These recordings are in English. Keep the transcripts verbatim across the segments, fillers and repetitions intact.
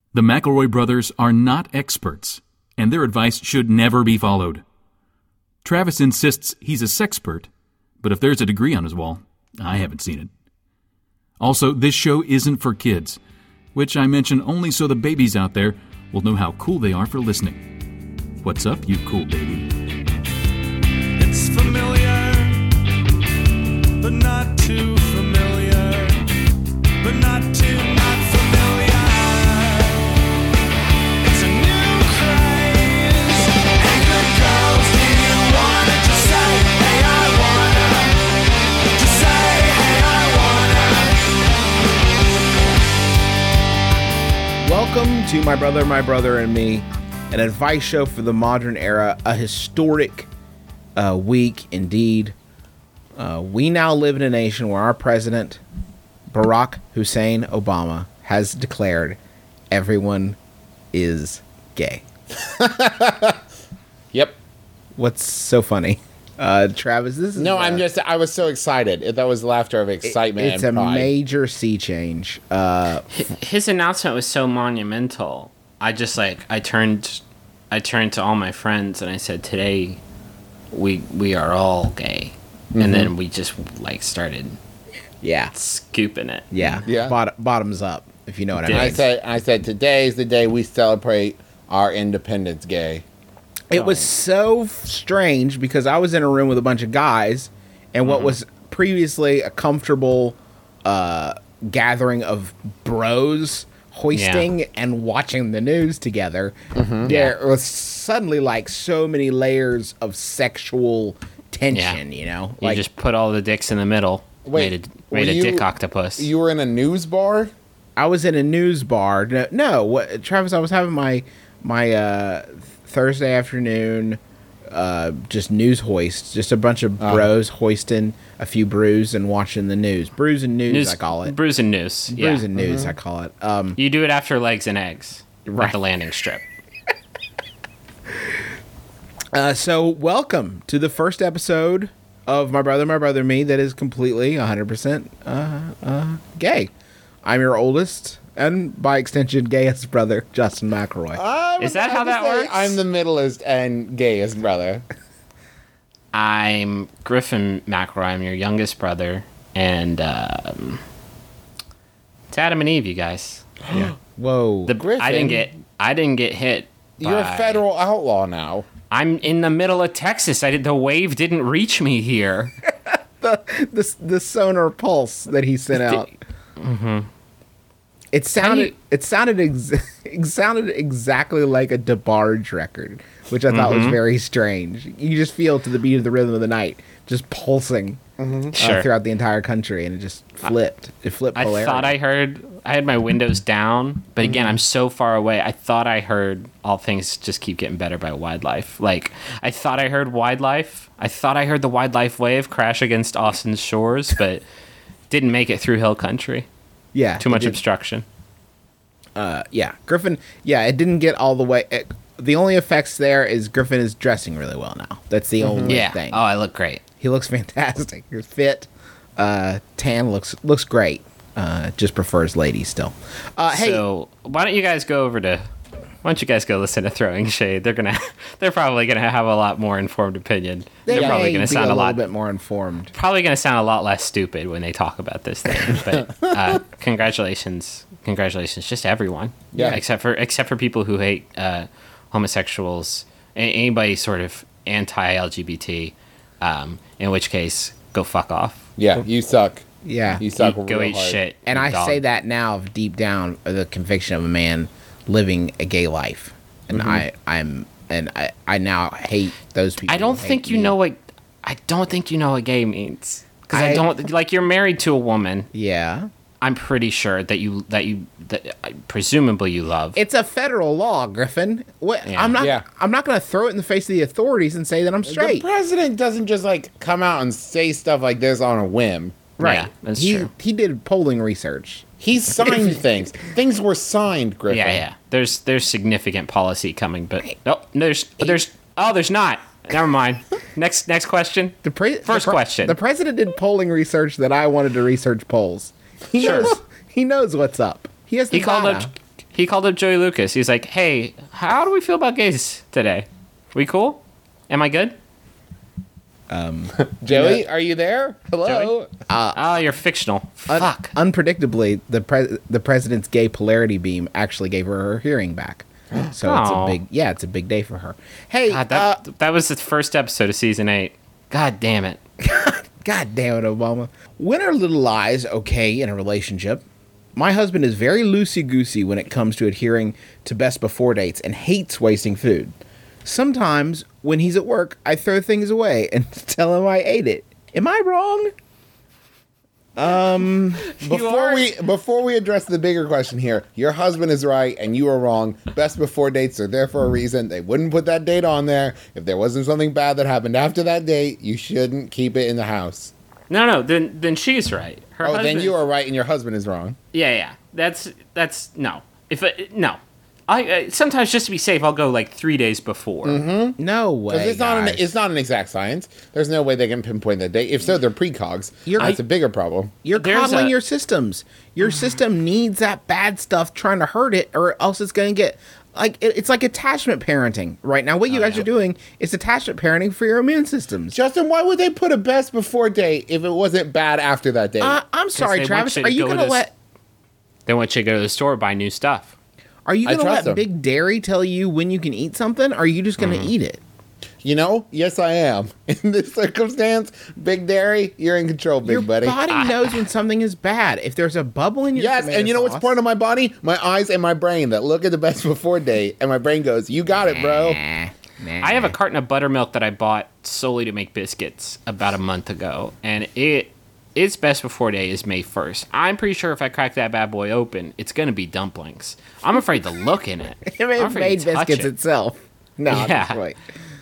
The McElroy brothers are not experts, and their advice should never be followed. Travis insists he's a sexpert, but if there's a degree on his wall, I haven't seen it. Also, this show isn't for kids, which I mention only so the babies out there will know how cool they are for listening. What's up, you cool baby? It's familiar, but not too familiar, but not too not familiar. It's a new craze. Hey, good girls, do you wanna just say, hey, I wanna? Just say, hey, I wanna. Welcome to My Brother, My Brother and Me, an advice show for the modern era, a historic uh, week indeed. Uh, we now live in a nation where our president, Barack Hussein Obama, has declared everyone is gay. Yep. What's so funny? Uh, Travis, this is... No, uh, I'm just, I was so excited. That was laughter of excitement It's and a pride. major sea change. Uh, His announcement was so monumental. I just like I turned, I turned to all my friends and I said, "Today, we we are all gay," Mm-hmm. and then we just like started yeah. scooping it. Yeah. Yeah. Bot- bottoms up, if you know what I Did mean. I said, I said, today's the day we celebrate our independence gay. It was so f- strange because I was in a room with a bunch of guys, and what was previously a comfortable uh, gathering of bros hoisting and watching the news together, there was suddenly like so many layers of sexual tension, you know? You Like, just put all the dicks in the middle. Wait, made a, were made a you- dick octopus. You were in a news bar? I was in a news bar. No, no what, Travis, I was having my, my uh, Thursday afternoon uh, just news hoist, just a bunch of bros hoisting a few brews and watching the news. Brews and news, I call it. Brews and news. Yeah. Brews and news, I call it. Um, You do it after legs and eggs. Right. At the landing strip. uh, so, welcome to the first episode of My Brother, My Brother, Me that is completely one hundred percent uh, uh, gay. I'm your oldest, and by extension, gayest brother, Justin McElroy. I Is would that have how to that say works? I'm the middlest and gayest brother. I'm Griffin McElroy. I'm your youngest brother, and um, it's Adam and Eve, you guys. Whoa. The Griffin? I didn't get I didn't get hit. You're by- a federal outlaw now. I'm in the middle of Texas. I did the wave didn't reach me here. the, the sonar pulse that he sent out. Mm-hmm. It sounded you- it sounded ex- it sounded exactly like a DeBarge record, which I thought was Mm-hmm. very strange. You just feel to the beat of the rhythm of the night, just pulsing uh, Sure. throughout the entire country, and it just flipped. It flipped. I polarity. thought I heard. I had my windows down, but again, I'm so far away. I thought I heard all things just keep getting better by Wildlife. Like I thought I heard Wildlife. I thought I heard the Wildlife wave crash against Austin's shores, but didn't make it through Hill Country. yeah, Too it much did- obstruction. Uh, yeah, Griffin. Yeah, it didn't get all the way. It, the only effects there is Griffin is dressing really well now. That's the only Yeah. thing. Oh, I look great. He looks fantastic. He's fit. Uh, tan looks looks great. Uh, just prefers ladies still. Uh, hey, So why don't you guys go over to? Why don't you guys go listen to Throwing Shade? They're gonna. They're probably gonna have a lot more informed opinion. they They're probably may gonna be sound a a little lot. bit more informed. Probably gonna sound a lot less stupid when they talk about this thing. But uh, congratulations, congratulations, just everyone. Yeah. Except for except for people who hate uh, homosexuals, a- anybody sort of anti-L G B T. Um, in which case, go fuck off. Yeah, you suck. Yeah, You suck You real go eat hard. shit. and you I dog. say that now, deep down, of the conviction of a man living a gay life, and I, I'm, and I, I now hate those people. I don't who hate think you me. know what. I don't think you know what gay means. Because I, I- don't like. You're married to a woman. Yeah, I'm pretty sure that you that you that uh, presumably you love. it's a federal law, Griffin. What? Yeah. I'm not. Yeah. I'm not going to throw it in the face of the authorities and say that I'm The straight. president doesn't just like come out and say stuff like this on a whim. Right. Yeah, that's he true. he did polling research. He signed things. Things were signed, Griffin. Yeah, yeah. There's there's significant policy coming, but no, there's there's oh, there's not. Never mind. Next next question. The pre- First the pre- question. The president did polling research that I wanted to research polls. He Sure. knows. He knows what's up. He has the He called data. up He called up Joey Lucas. He's like, "Hey, how do we feel about gays today? We cool? Am I good?" Joey, are you there? Hello? Joey? Oh, you're fictional. Un- Fuck. Unpredictably, the pre- the president's gay polarity beam actually gave her her hearing back. So it's a Aw. big, yeah, it's a big day for her. Hey, God, uh, that that was the first episode of season eight. God damn it. God damn it, Obama. When are little lies okay in a relationship? My husband is very loosey-goosey when it comes to adhering to best before dates and hates wasting food. Sometimes, when he's at work, I throw things away and tell him I ate it. Am I wrong? Before we before we address the bigger question here, your husband is right and you are wrong. Best before dates are there for a reason. They wouldn't put that date on there if there wasn't something bad that happened after that date. You shouldn't keep it in the house. No, no. Then then she's right. Her Oh, then husband- you are right and your husband is wrong. Yeah, yeah. That's that's no. If it, no, I uh, sometimes just to be safe, I'll go like three days before. No way, Because it's not an guys. it's not an exact science. There's no way they can pinpoint the date. If so, they're precogs. You're- That's a bigger problem. You're There's coddling a- your systems. Your system needs that bad stuff trying to hurt it, or else it's going to get like it, it's like attachment parenting right now. What you guys are doing is attachment parenting for your immune systems. Justin, why would they put a best before date if it wasn't bad after that date? Uh, I'm sorry, they Travis. want you Are to you go going to to this- let They want you to go to the store buy new stuff. Are you I going to trust let them. Big Dairy tell you when you can eat something? Or are you just going to eat it? You know, yes, I am. In this circumstance, Big Dairy, you're in control, big Your buddy. body knows when something is bad. If there's a bubble in your Yes, tomato and you know what's sauce- part of my body? My eyes and my brain that look at the best before date, and my brain goes, "You got it, bro." Nah, nah. I have a carton of buttermilk that I bought solely to make biscuits about a month ago, and it its best before day is May first. I'm pretty sure if I crack that bad boy open, it's gonna be dumplings. I'm afraid to look in it. It may I'm have afraid made to touch biscuits it. itself. No, Yeah. that's right.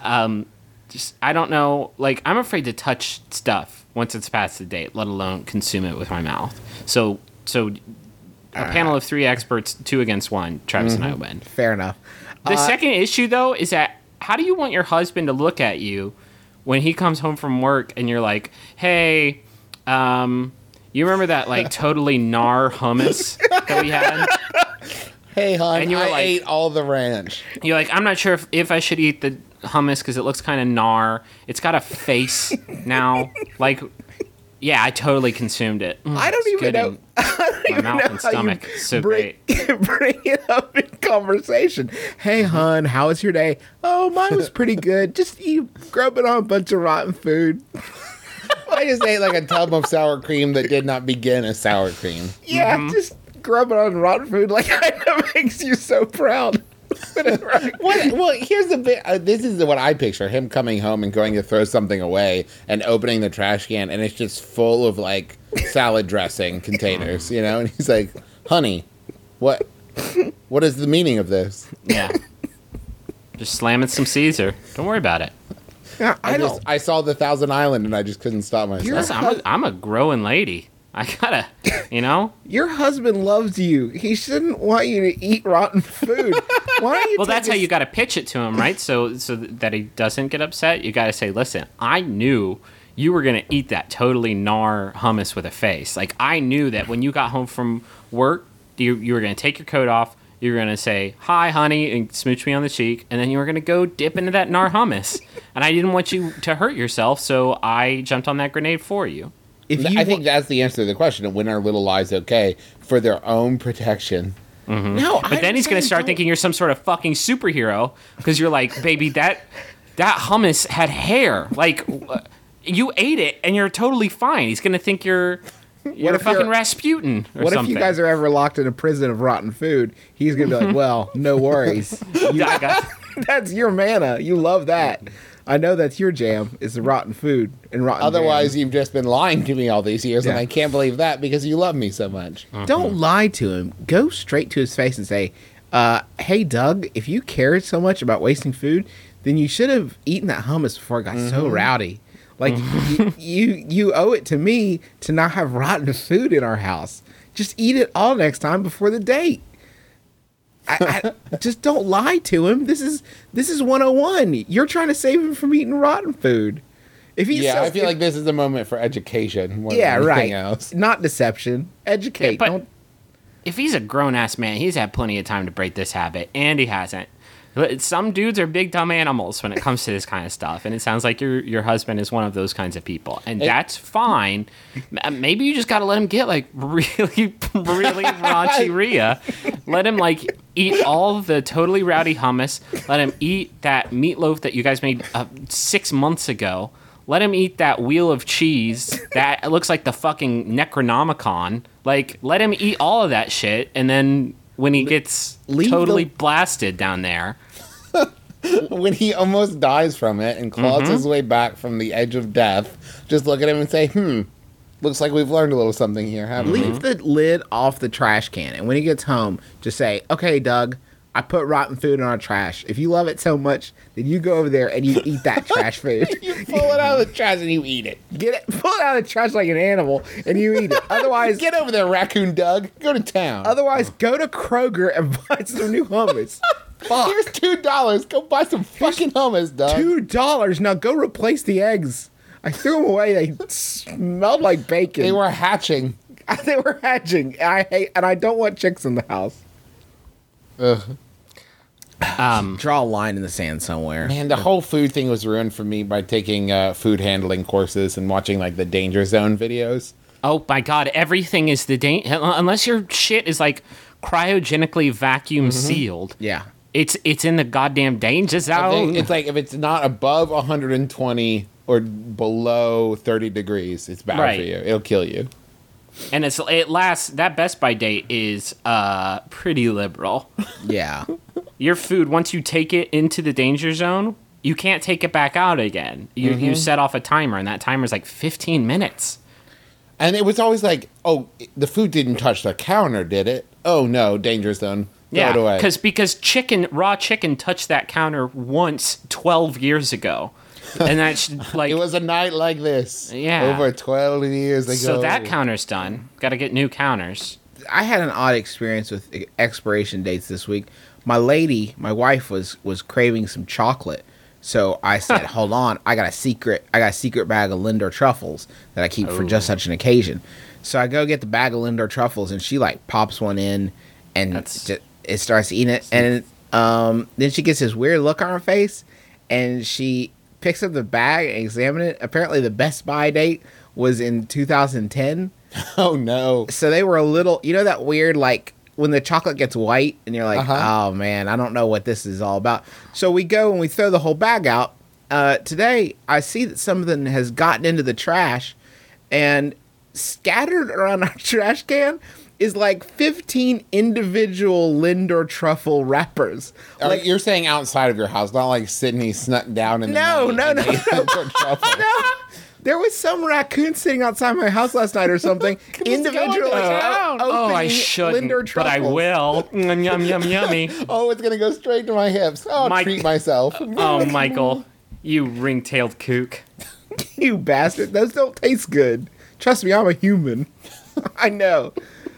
Just I don't know. Like I'm afraid to touch stuff once it's past the date, let alone consume it with my mouth. So so. A panel of three experts, two against one. Travis and I win. Fair enough. The second issue, though, is that how do you want your husband to look at you when he comes home from work and you're like, hey, um, you remember that like totally gnar hummus that we had? Hey, hon, And you were I like- ate all the ranch. You're like, I'm not sure if, if I should eat the hummus because it looks kind of gnar. It's got a face now. Like, yeah, I totally consumed it. Mm, I don't it's even good know. in I don't My even mouth know and how you stomach. It's so bring, great. bring it up in conversation. Hey, hon, how was your day? Oh, mine was pretty good. Just you grubbing on a bunch of rotten food. I just ate like a tub of sour cream that did not begin as sour cream. Yeah, Mm-hmm. just grubbing on rotten food. Like I know makes you so proud. What? Well, here's the bit. Uh, this is what I picture: him coming home and going to throw something away and opening the trash can, and it's just full of like salad dressing containers, you know. And he's like, "Honey, what? What is the meaning of this?" Yeah. Just slamming some Caesar. Don't worry about it. I, I, I just don't. I saw the Thousand Island, and I just couldn't stop myself. You're- Listen, I'm a, I'm a growing lady. I gotta, you know. Your husband loves you. He shouldn't want you to eat rotten food. Why don't you? Well, take that's how a- you got to pitch it to him, right? So, so that he doesn't get upset. You got to say, "Listen, I knew you were gonna eat that totally gnar hummus with a face. Like I knew that when you got home from work, you you were gonna take your coat off. You were gonna say hi, honey, and smooch me on the cheek, and then you were gonna go dip into that gnar hummus. And I didn't want you to hurt yourself, so I jumped on that grenade for you. If you I think that's the answer to the question: when are little lies okay for their own protection? no, But then he's gonna start thinking you're some sort of fucking superhero because you're like, baby, that that hummus had hair. Like uh, you ate it and you're totally fine. He's gonna think you're you're if fucking you're- Rasputin or What something. if you guys are ever locked in a prison of rotten food? He's gonna be like, "Well, no worries. You- I got- that's your manna. You love that. I know that's your jam. Is the rotten food and rotten. Otherwise, jam. you've just been lying to me all these years, and Yeah. I can't believe that because you love me so much. Don't lie to him. Go straight to his face and say, uh, "Hey, Doug, if you cared so much about wasting food, then you should have eaten that hummus before it got so rowdy. Like you, you, you owe it to me to not have rotten food in our house. Just eat it all next time before the date." I, I, just don't lie to him. This is this is one oh one. You're trying to save him from eating rotten food. If he's Yeah, so- I feel if- like this is a moment for education. More yeah, than right. anything else. Not deception. Educate. but don't if he's a grown ass man, he's had plenty of time to break this habit, and he hasn't. Some dudes are big dumb animals when it comes to this kind of stuff, and it sounds like your your husband is one of those kinds of people, and that's fine. M- Maybe you just got to let him get like really, really raunchy Rhea. Let him like eat all the totally rowdy hummus. Let him eat that meatloaf that you guys made uh, six months ago. Let him eat that wheel of cheese that looks like the fucking Necronomicon. Like, let him eat all of that shit, and then when he gets Leave totally the- blasted down there. When he almost dies from it and claws Mm-hmm. his way back from the edge of death, just look at him and say, hmm, looks like we've learned a little something here, haven't we? Leave the lid off the trash can, and when he gets home, just say, "Okay, Doug, I put rotten food in our trash. If you love it so much, then you go over there and you eat that trash food. You pull it out of the trash and you eat it. Get it, pull it out of the trash like an animal, and you eat it. Otherwise, Get over there, Raccoon Doug. Go to town. otherwise, go to Kroger and buy some new hummus. Fuck, Here's two dollars. Go buy some fucking hummus, Doug. two dollars. Now go replace the eggs. I threw them away. They smelled like bacon. They were hatching. they were hatching. I hate, and I don't want chicks in the house. Ugh. Um, Draw a line in the sand somewhere. Man, the whole food thing was ruined for me by taking uh, food handling courses and watching like the Danger Zone videos. oh my god, everything is the da- unless your shit is like cryogenically vacuum sealed. Yeah. It's it's in the goddamn danger I think zone. it's like if it's not above one hundred twenty or below thirty degrees, it's bad Right. for you. It'll kill you. And it's it lasts that Best By date is uh pretty liberal. Yeah. Your food, once you take it into the danger zone, you can't take it back out again. You you set off a timer, and that timer's like fifteen minutes. And it was always like, oh, the food didn't touch the counter, did it? Oh no, danger zone. Throw Yeah, it away. because because chicken raw chicken touched that counter once twelve years ago, and that's like It was a night like this. Yeah. Over twelve years ago. so that counter's done. Got to get new counters. I had an odd experience with expiration dates this week. My lady, my wife, was was craving some chocolate, so I said, "Hold on, I got a secret. I got a secret bag of Lindor truffles that I keep for just such an occasion." So I go get the bag of Lindor truffles, and she like pops one in, and That's- ju- it starts eating it, and um, then she gets this weird look on her face, and she picks up the bag and examines it. Apparently, the Best By date was in two thousand ten. Oh no. So they were a little, you know, that weird, like, when the chocolate gets white and you're like, Uh-huh. oh man, I don't know what this is all about. So we go and we throw the whole bag out. Uh, today, I see that something has gotten into the trash, and scattered around our trash can is like fifteen individual Lindor truffle wrappers. Are- Like, you're saying outside of your house, not like Sydney snuck down in the No, night no, and no, ate Lindor truffles. there was some raccoon sitting outside my house last night or something. individually going down. o- Oh, I opening shouldn't, Lindor but I truffles. will. Yum yum yum yummy. Oh, it's gonna go straight to my hips. I'll Mike- treat myself. Oh, Michael, you ring-tailed kook. You bastard. Those don't taste good. Trust me, I'm a human. I know.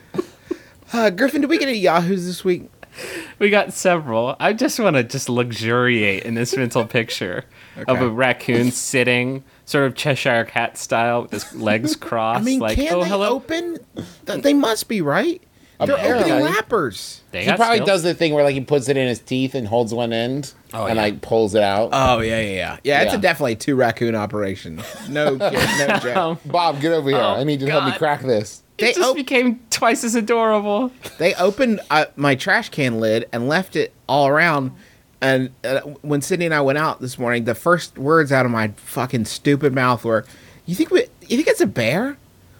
Uh, Griffin, did we get any Yahoos this week? We got several. I just want to just luxuriate in this mental picture of Okay. a raccoon sitting, sort of Cheshire Cat style, with his legs crossed. I mean, like, can oh, they hello. open? Th- They must be, right? They're Apparently. opening wrappers. They He got probably skills. does the thing where like he puts it in his teeth and holds one end Oh, and yeah. like pulls it out. Oh, yeah, yeah, yeah. Yeah, it's a Yeah. definitely two raccoon operation. No kid, no joke. Bob, get over here. Oh, I need you to help me God. crack this. They It just op- became twice as adorable. They opened uh, my trash can lid and left it all around. And uh, when Sydney and I went out this morning, the first words out of my fucking stupid mouth were, "You think we? You think it's a bear?"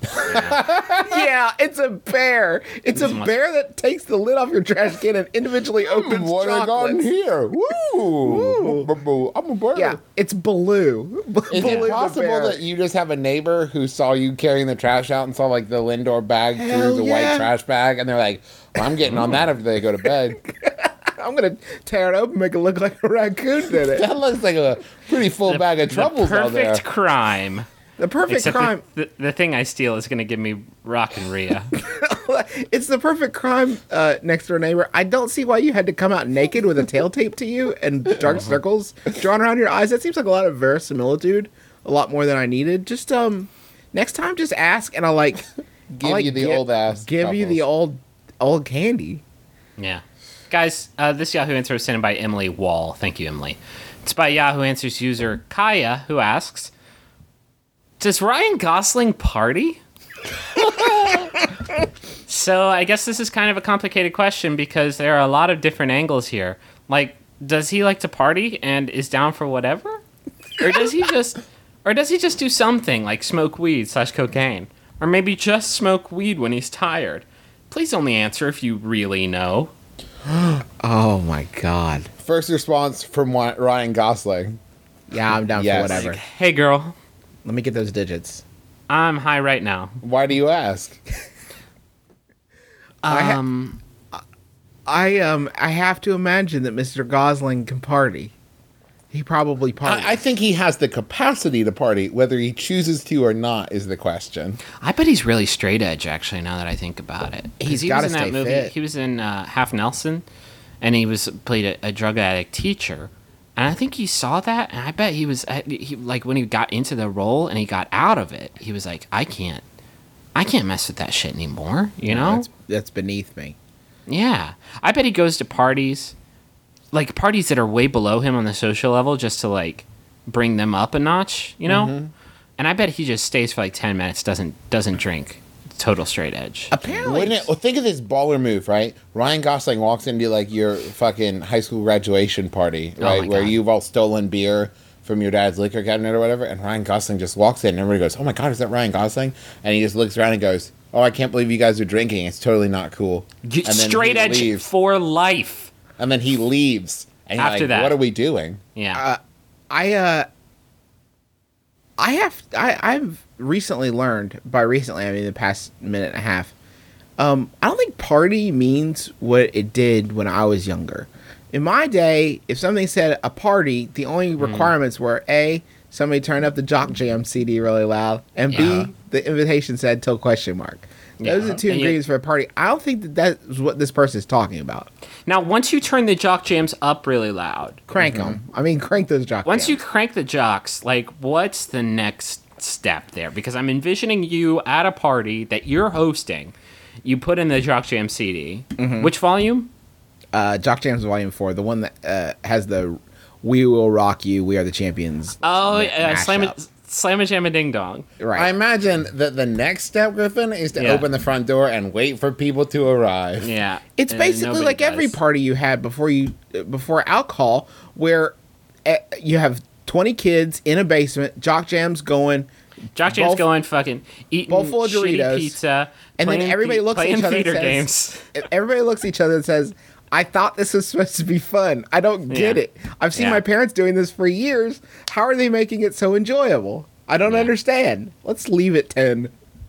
Yeah, it's a bear. It's a must- bear that takes the lid off your trash can and individually opens What I got in chocolates. here? Woo! Boo-boo. I'm a bird. Yeah, it's Baloo. Is Baloo it the possible bear. that you just have a neighbor who saw you carrying the trash out and saw like the Lindor bag Hell through the yeah. white trash bag, and they're like, "Well, I'm getting on that after they go to bed." I'm gonna tear it open, make it look like a raccoon did it. That looks like a pretty full bag of troubles the out there. perfect crime. The perfect Except crime. The, the, the thing I steal is going to give me Rock and Rhea. It's the perfect crime, uh, next door neighbor. I don't see why you had to come out naked with a tail tape to you and dark circles drawn around your eyes. That seems like a lot of verisimilitude, a lot more than I needed. Just um, next time, just ask, and I'll like Give I'll, like, you the gi- old ass Give you the truffles. old old candy. Yeah. Guys, uh, this Yahoo Answer was sent in by Emily Wall. Thank you, Emily. It's by Yahoo Answers user Kaya, who asks, does Ryan Gosling party? So I guess this is kind of a complicated question because there are a lot of different angles here. Like, does he like to party and is down for whatever? Or does he just or does he just do something like smoke weed slash cocaine? Or maybe just smoke weed when he's tired? Please only answer if you really know. Oh my god. First response from Wy- Ryan Gosling. Yeah, I'm down Yes. for whatever. Hey girl, Let me get those digits. I'm high right now. Why do you ask? I ha- Um I um I have to imagine that Mister Gosling can party. He probably parties. I, I think he has the capacity to party. Whether he chooses to or not is the question. I bet he's really straight edge, actually, now that I think about it. 'Cause He's he gotta was in that stay movie. fit. He was in uh, Half Nelson, and he was played a, a drug addict teacher. And I think he saw that, and I bet he was uh, he, like when he got into the role and he got out of it, he was like, I can't, I can't mess with that shit anymore. You know? that's, that's beneath me. Yeah, I bet he goes to parties, like parties that are way below him on the social level, just to like bring them up a notch, you know. Mm-hmm. And I bet he just stays for like ten minutes, doesn't doesn't drink, total straight edge. Apparently, Wouldn't it? Well, think of this baller move, right? Ryan Gosling walks into like your fucking high school graduation party, Oh right, my where God. you've all stolen beer from your dad's liquor cabinet or whatever, and Ryan Gosling just walks in, and everybody goes, "Oh my god, is that Ryan Gosling?" And he just looks around and goes, "Oh, I can't believe you guys are drinking. It's totally not cool." You- And then straight he edge leaves. for life. And then he leaves. And you're After like, that. what are we doing? Yeah. I uh, I have I I've recently learned by recently I mean the past minute and a half. Um, I don't think party means what it did when I was younger. In my day, if something said a party, the only Hmm. requirements were A, somebody turned up the Jock Jam C D really loud, and Yeah. B, the invitation said till question mark. Those Yeah. are the two And you- ingredients for a party. I don't think that that's what this person is talking about. Now, once you turn the jock jams up really loud, Crank them. I mean, crank those Jock once you Jams. crank the jocks, like, what's the next step there? Because I'm envisioning you at a party that you're hosting. You put in the jock jam C D. Mm-hmm. Which volume? uh, Jock Jams Volume Four, the one that uh, has the "We Will Rock You, We Are the Champions." Oh, ma- uh, slam mashup. it, slam a jam a ding dong. Right. I imagine that the next step, Griffin, is to Yeah. open the front door and wait for people to arrive. Yeah, it's and basically nobody like every does. party you had before you before alcohol, where uh, you have twenty kids in a basement, Jock Jams going, Jock Jam's bowl- going fucking eating bowl full of shitty Doritos, pizza, and then playing everybody the- looks at playing each other and theater says, games. everybody looks at each other and says, "I thought this was supposed to be fun. I don't get Yeah. it. I've seen Yeah. my parents doing this for years. How are they making it so enjoyable? I don't Yeah. understand. Let's leave it ten."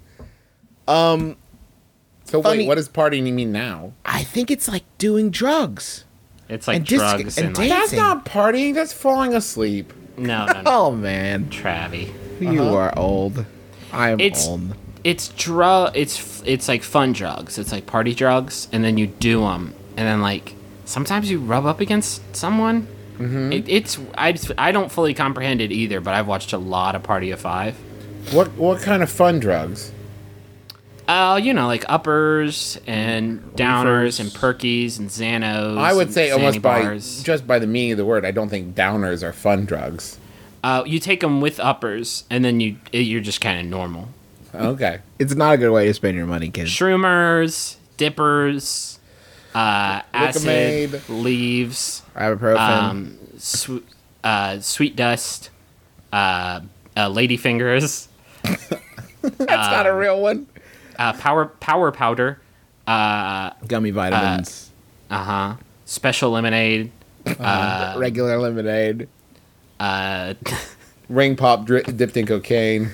So Funny- wait, what does partying mean now? I think it's like doing drugs. It's like And disc- drugs and and, like, dance. That's not partying. That's falling asleep. no, no, no, Oh man, Travie. you are old. I am It's- old. It's drug. It's f- it's like fun drugs. It's like party drugs, and then you do them, and then like sometimes you rub up against someone. Mm-hmm. It, it's I I don't fully comprehend it either, but I've watched a lot of Party of Five. What what kind of fun drugs? Oh, you know, like uppers and downers and perkies and Xanos. I would and say almost Xanny by bars. just by the meaning of the word, I don't think downers are fun drugs. Uh, you take them with uppers, and then you you're just kind of normal. Okay. It's not a good way to spend your money, kids. Shroomers, dippers, uh, acid, Lickamaid. leaves, Ibuprofen. um, sw- uh, sweet dust, uh, uh, lady fingers, That's not a real one. uh, power power powder, uh Gummy vitamins. huh, special lemonade, uh, regular lemonade. uh, Ring pop dri- dipped in cocaine.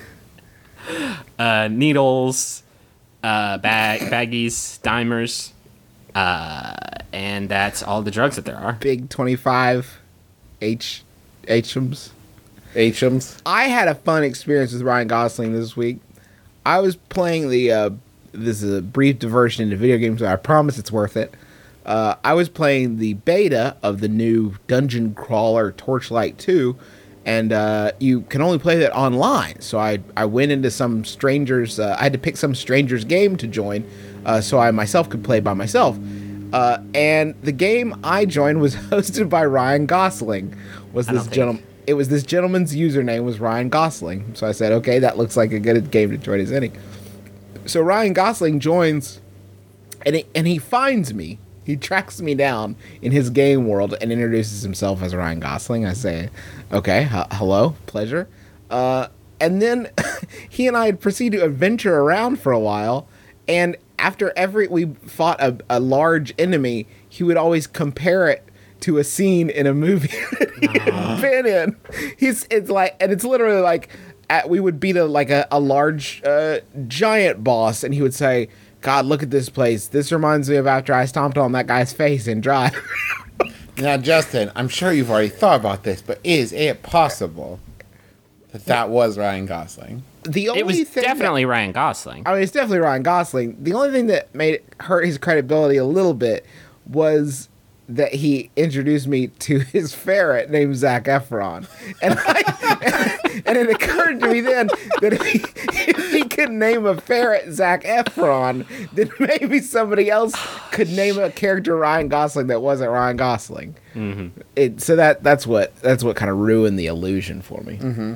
uh, needles, uh, bag baggies, dimers, uh, and that's all the drugs that there are. Big twenty-five H Hms. H Ms. I had a fun experience with Ryan Gosling this week. I was playing the uh, this is a brief diversion into video games, but I promise it's worth it. Uh, I was playing the beta of the new Dungeon Crawler Torchlight two, and uh, you can only play that online. So I I went into some strangers. Uh, I had to pick some stranger's game to join uh, so I myself could play by myself. Uh, and the game I joined was hosted by Ryan Gosling. Was I don't this think- gentleman? It was this gentleman's username was Ryan Gosling. So I said, okay, that looks like a good game to join as any. So Ryan Gosling joins, and he, and he finds me. He tracks me down in his game world and introduces himself as Ryan Gosling. I say, okay, h- hello, pleasure. Uh, and then he and I proceed to adventure around for a while. And after every we fought a, a large enemy, he would always compare it to a scene in a movie that he had been in. He's it's like, and it's literally like at, we would beat a like a, a large uh, giant boss, and he would say, God, look at this place. This reminds me of after I stomped on that guy's face in Drive. Now, Justin, I'm sure you've already thought about this, but is it possible that that was Ryan Gosling? The only It was thing that- definitely Ryan Gosling. I mean, it's definitely Ryan Gosling. The only thing that made it hurt his credibility a little bit was that he introduced me to his ferret named Zac Efron, and I, and it occurred to me then that if he, if he could name a ferret Zac Efron, then maybe somebody else could name a character Ryan Gosling that wasn't Ryan Gosling. Mm-hmm. It, so that that's what that's what kind of ruined the illusion for me. Mm-hmm.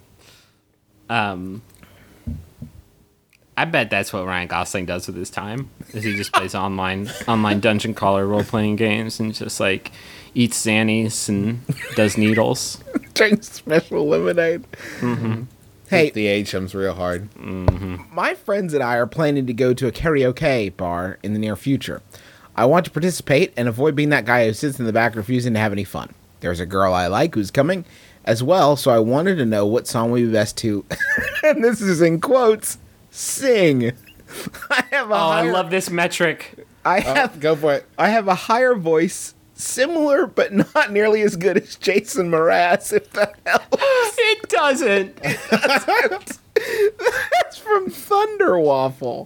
Um, I bet that's what Ryan Gosling does with his time. Is he just plays online online dungeon crawler role playing games and just like eats Xannies and does needles. Drinks special lemonade. Mm-hmm. Hey, The age comes real hard. my friends and I are planning to go to a karaoke bar in the near future. I want to participate and avoid being that guy who sits in the back refusing to have any fun. There's a girl I like who's coming as well, so I wanted to know what song would be best to, and this is in quotes, sing. I have a Oh, higher, I love this metric. I Oh, have go for it. I have a higher voice, similar but not nearly as good as Jason Mraz, if that helps. It doesn't. That's from Thunder Waffle.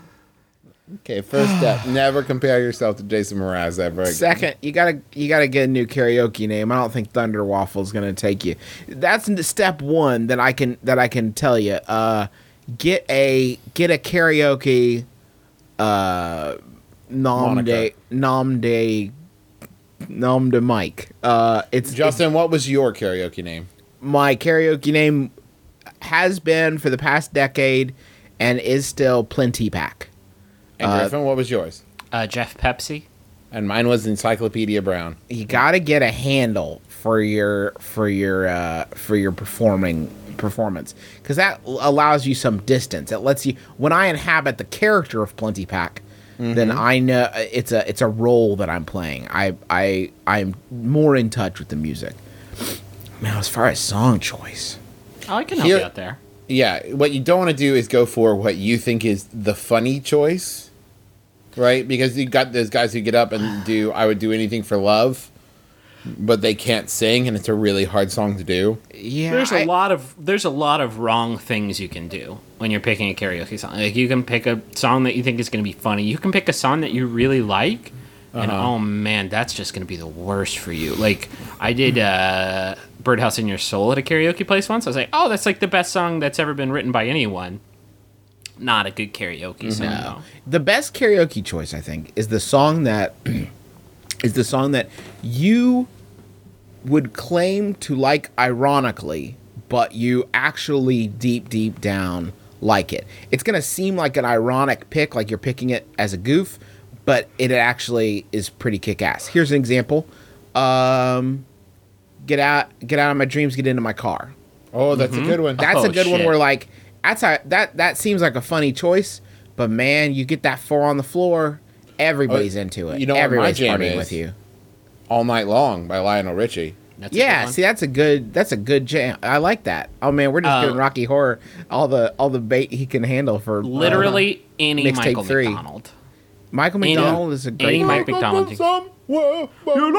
Okay, first step: never compare yourself to Jason Mraz ever again. Second, you gotta you gotta get a new karaoke name. I don't think Thunder Waffle is gonna take you. That's n- step one that I can that I can tell you. Uh, get a get a karaoke. Uh, nom Moniker. de nom de nom de Mike. Uh, it's Justin, what was your karaoke name? my karaoke name has been for the past decade and is still Plenty Pack. And Uh, Griffin, what was yours? Uh, Jeff Pepsi. And mine was Encyclopedia Brown. You got to get a handle for your for your uh, for your performing performance because that l- allows you some distance. It lets you when I inhabit the character of Plenty Pack, then I know it's a it's a role that I'm playing. I I I'm more in touch with the music. Now, as far as song choice, Oh, I can help Here- you out there. Yeah, what you don't want to do is go for what you think is the funny choice, right? Because you got those guys who get up and do "I Would Do Anything for Love," but they can't sing, and it's a really hard song to do. yeah, There's I- a lot of there's a lot of wrong things you can do when you're picking a karaoke song. Like you can pick a song that you think is going to be funny. You can pick a song that you really like, and Uh-huh. oh man, that's just going to be the worst for you. Like I did uh, "Birdhouse in Your Soul" at a karaoke place once. I was like, oh, that's like the best song that's ever been written by anyone. Not a good karaoke song. though. the best karaoke choice I think is the song that is the song that you would claim to like ironically, but you actually deep deep down like it. It's going to seem like an ironic pick, like you're picking it as a goof, but it actually is pretty kick-ass. Here's an example. Um get out get out of my dreams, get into my car. Oh, that's a good one. That's Oh, a good one shit. where like that's a, that that seems like a funny choice, but man, you get that four on the floor, everybody's Oh, into it. you know what my Everybody's jam partying is? with you. All Night Long by Lionel Richie. That's a good Yeah, one. see that's a good that's a good jam. I like that. Oh man, we're just Uh, giving Rocky Horror all the all the bait he can handle for uh, literally any Mixtape Michael three. McDonald. Michael any- McDonald is a great any Mike pick. McDonald. Somewhere,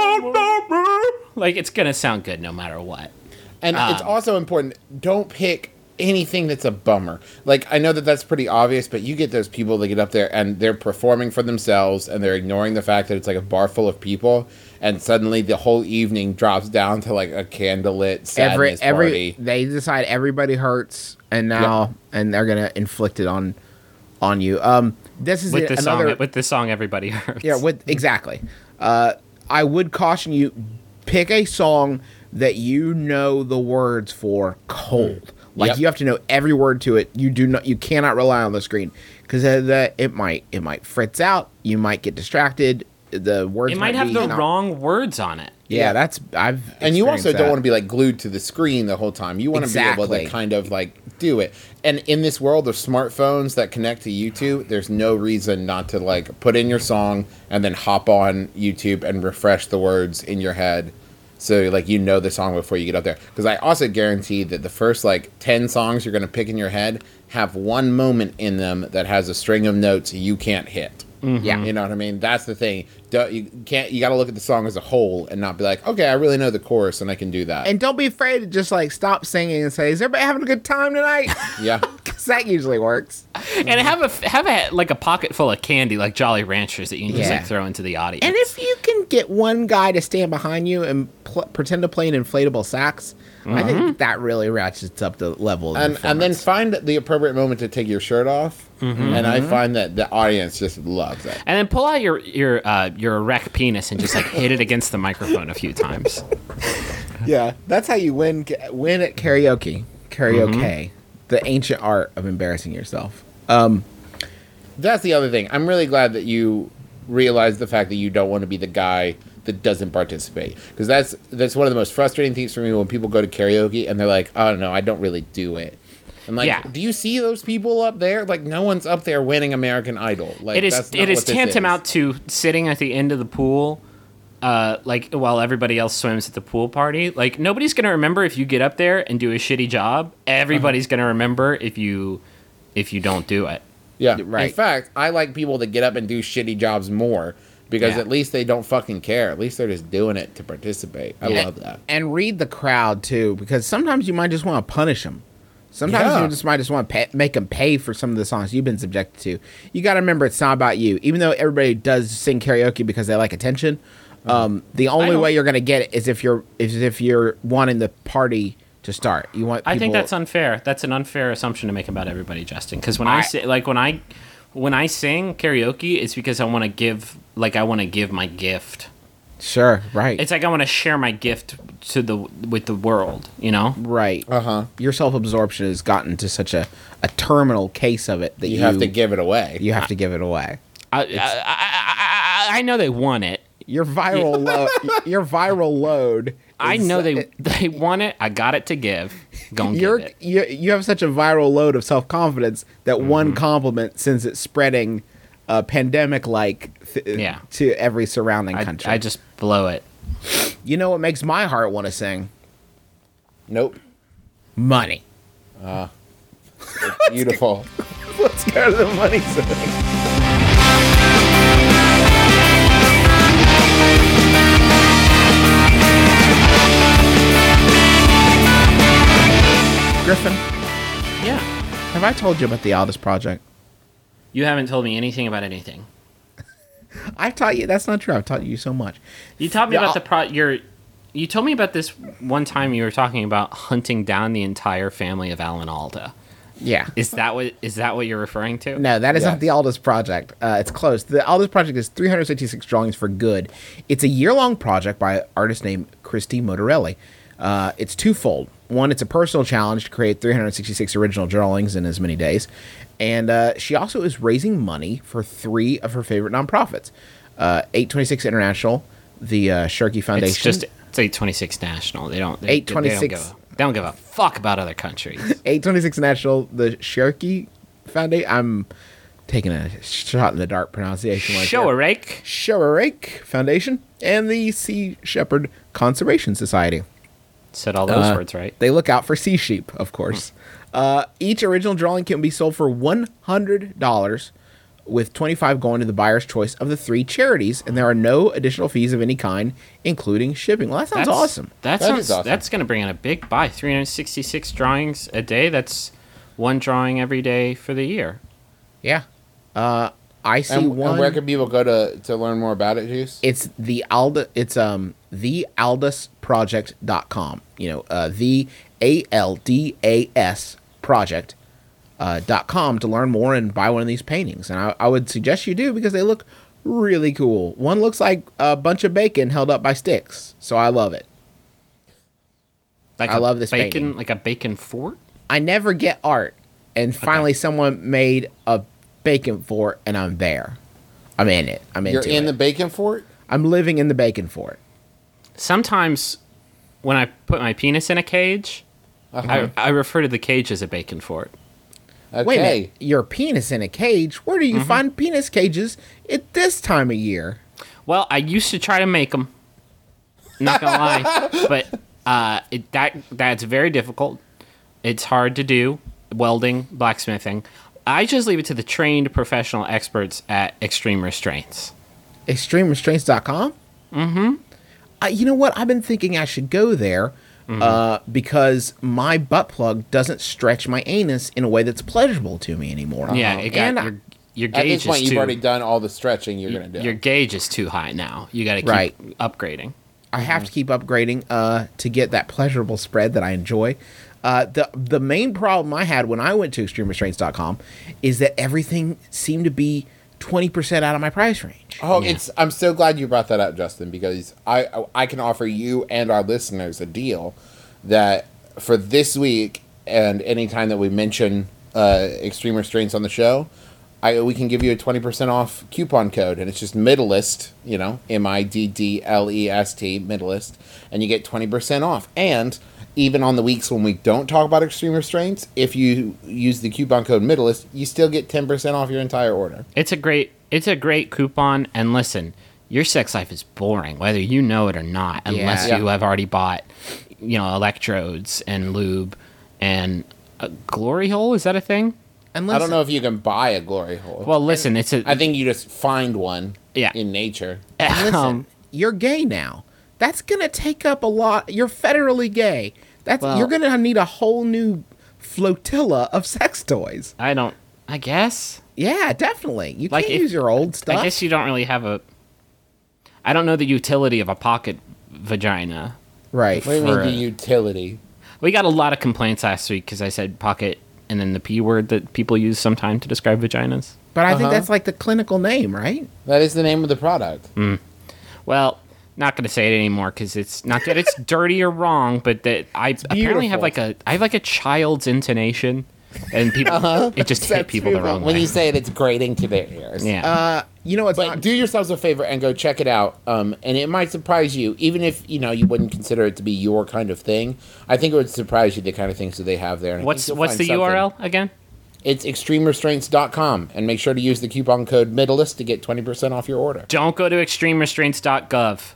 Like it's gonna sound good no matter what. And it's Um, also important, don't pick anything that's a bummer. Like, I know that that's pretty obvious, but you get those people that get up there and they're performing for themselves and they're ignoring the fact that it's like a bar full of people, and suddenly the whole evening drops down to like a candlelit Every sadness every party. they decide everybody hurts and now and they're gonna inflict it on on you. Um this is with it, the another song with the song Everybody Hurts. yeah with exactly. Uh, I would caution you, pick a song that you know the words for cold. Like Yep. you have to know every word to it. You do not. You cannot rely on the screen because that it might it might fritz out. You might get distracted. The words It might have be the not- wrong words on it. Yeah, Yeah. that's I've And you also experienced don't that. want to be like glued to the screen the whole time. You want to be able Exactly. to kind of like do it. And in this world of smartphones that connect to YouTube, there's no reason not to like put in your song and then hop on YouTube and refresh the words in your head. So like you know the song before you get up there. Because I also guarantee that the first like ten songs you're going to pick in your head have one moment in them that has a string of notes you can't hit. Yeah. You know what I mean? That's the thing. Don't, you can't. You got to look at the song as a whole and not be like, okay, I really know the chorus and I can do that. And don't be afraid to just like stop singing and say, "Is everybody having a good time tonight?" yeah, Because that usually works. And have a have a like a pocket full of candy like Jolly Ranchers that you can just Yeah. like throw into the audience. And if you can get one guy to stand behind you and pl- pretend to play an inflatable sax, I think that really ratchets up the level. Of and and then performance. find the appropriate moment to take your shirt off. Mm-hmm. And I find that the audience just loves it. And then pull out your your uh, your erect penis and just like hit it against the microphone a few times. yeah, that's how you win ca- win at karaoke. Karaoke, Mm-hmm. the ancient art of embarrassing yourself. Um, That's the other thing. I'm really glad that you realize the fact that you don't want to be the guy that doesn't participate, because that's that's one of the most frustrating things for me when people go to karaoke and they're like, "Oh no, I don't really do it." I'm like, Yeah. do you see those people up there? Like, no one's up there winning American Idol. Like, It is that's not it is what this tantamount to sitting at the end of the pool, uh, like while everybody else swims at the pool party. Like nobody's gonna remember if you get up there and do a shitty job. Everybody's gonna remember if you if you don't do it. Yeah, Right. In fact, I like people that get up and do shitty jobs more because Yeah. at least they don't fucking care. At least they're just doing it to participate. I Yeah. love that. and read the crowd too, because sometimes you might just want to punish them. Sometimes Yeah. you just might just want to pay, make them pay for some of the songs you've been subjected to. You got to remember, it's not about you. Even though everybody does sing karaoke because they like attention, um, the only don't- way you're going to get it is if you're is if you're wanting the party to start. You want. I think people- that's unfair. That's an unfair assumption to make about everybody, Justin. Because when I, I- say, like when I when I sing karaoke, it's because I want to give like I want to give my gift. sure right. It's like I want to share my gift to the with the world. You know. right. Uh huh. Your self absorption has gotten to such a, a terminal case of it that You, you, have to give it away. you have to give it away. I, I, I, I, I know they want it. Your viral load. Your viral load. I is- know they they want it. I got it to give. Go and You're give it. you, you have such a viral load of self confidence that Mm-hmm. one compliment sends it spreading, uh, pandemic like th- Yeah. to every surrounding I, country. I just blow it. you know what makes my heart want to sing? Nope. Money. Beautiful. Let's go to the money zone. Griffin, Yeah. have I told you about the Aldous Project? You haven't told me anything about anything. I've taught you. That's not true. I've taught you so much. You taught me Yeah, about I'll- the pro. Your. You told me about this one time you were talking about hunting down the entire family of Alan Alda. Yeah. Is that what is that what you're referring to? No, that is Yes. not the Aldous Project. Uh, it's close. The Aldous Project is three hundred sixty-six drawings for good. It's a year-long project by an artist named Christy Motorelli. Uh, it's twofold. One, it's a personal challenge to create three hundred sixty-six original drawings in as many days. And uh, she also is raising money for three of her favorite nonprofits. Uh, eight twenty-six International, the uh, Sharkey Foundation. It's just it's eight twenty-six national. They don't. They, eight They don't, twenty-six give a, they don't give a fuck about other countries. eight twenty-six National, the Sharkey Foundation. I'm taking a shot in the dark pronunciation. Like Show that. a rake. Showarake Foundation, and the Sea Shepherd Conservation Society. Said all those Uh, words right. They look out for sea sheep, of course. Uh, each original drawing can be sold for one hundred dollars, with twenty-five going to the buyer's choice of the three charities, and there are no additional fees of any kind, including shipping. Well, that sounds That's awesome. That, That sounds. is awesome. That's going to bring in a big buy. three hundred sixty-six drawings a day. That's one drawing every day for the year. Yeah. Uh, I see And, one. and where can people go to, to learn more about it, Juice? It's the Alda. It's um the aldus project dot com. You know, uh, the A L D A S project uh, dot com to learn more and buy one of these paintings. And I, I would suggest you do because they look really cool. One looks like a bunch of bacon held up by sticks, so I love it. Like I a love this bacon, painting. like a bacon fort. I never get art, and finally someone made a bacon fort, and I'm there. I'm in it. I'm You're into in it. the bacon fort? I'm living in the bacon fort. Sometimes, when I put my penis in a cage, Uh-huh. I, I refer to the cage as a bacon fort. Okay. Wait a minute. Your penis in a cage? Where do you Mm-hmm. find penis cages at this time of year? Well, I used to try to make them. Not gonna lie, but uh, it, that that's very difficult. It's hard to do. Welding, blacksmithing. I just leave it to the trained professional experts at Extreme Restraints. extreme restraints dot com? Mm-hmm. Uh, you know what? I've been thinking I should go there Mm-hmm. uh, because my butt plug doesn't stretch my anus in a way that's pleasurable to me anymore. Yeah, it got, And I- your, your At gauge this point, is you've too. already done all the stretching you're going to do. Your gauge is too high now. You got to keep Right. upgrading. I have to keep upgrading uh, to get that pleasurable spread that I enjoy. Uh, the the main problem I had when I went to extreme restraints dot com is that everything seemed to be twenty percent out of my price range. Oh, Yeah. it's. I'm so glad you brought that up, Justin, because I I can offer you and our listeners a deal that for this week and any time that we mention uh, Extreme Restraints on the show, I we can give you a twenty percent off coupon code, and it's just Middlest, you know, M I D D L E S T, Middlest, and you get twenty percent off. And even on the weeks when we don't talk about Extreme Restraints, if you use the coupon code Middlest, you still get ten percent off your entire order. It's a great it's a great coupon, and listen, your sex life is boring whether you know it or not, unless Yeah. you have already bought, you know, electrodes and lube and a glory hole. Is that a thing? And I don't know if you can buy a glory hole. Well, listen, it's a I think you just find one Yeah. in nature. listen, um, you're gay now. That's gonna take up a lot. You're federally gay. That's Well- you're gonna need a whole new flotilla of sex toys. I don't. I guess. Yeah, definitely. You Like, can't if- use your old stuff. I guess you don't really have a. I don't know the utility of a pocket vagina. right. What do you mean For the a- utility? We got a lot of complaints last week because I said pocket and then the P word that people use sometimes to describe vaginas. But I think Uh-huh. that's like the clinical name, right? That is the name of the product. Well, not going to say it anymore because it's not that it's dirty or wrong, but that I apparently have beautiful. like a I have like a child's intonation, and people it just hit people the wrong When way. you say it, it's grating to their ears. yeah, Uh, you know, it's But not. do yourselves a favor and go check it out. Um, and it might surprise you, even if you know you wouldn't consider it to be your kind of thing. I think it would surprise you the kind of things that they have there. And I what's think you'll what's find the something. U R L again? It's extreme restraints dot com, and make sure to use the coupon code Middlest to get twenty percent off your order. Don't go to extreme restraints dot gov.